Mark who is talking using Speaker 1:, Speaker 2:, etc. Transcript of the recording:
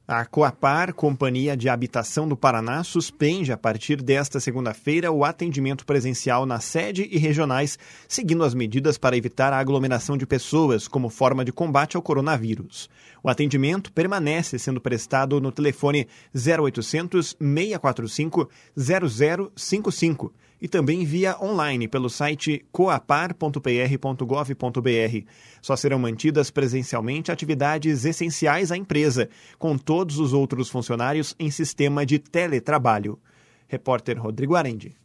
Speaker 1: A Coapar, Companhia de Habitação do Paraná, suspende a partir desta segunda-feira o atendimento presencial na sede e regionais, seguindo as medidas para evitar a aglomeração de pessoas como forma de combate ao coronavírus. O atendimento permanece sendo prestado no telefone 0800 645 0055 e também via online pelo site coapar.pr.gov.br. Só serão mantidas presencialmente atividades essenciais à empresa, com todos os outros funcionários em sistema de teletrabalho. Repórter Rodrigo Arendi.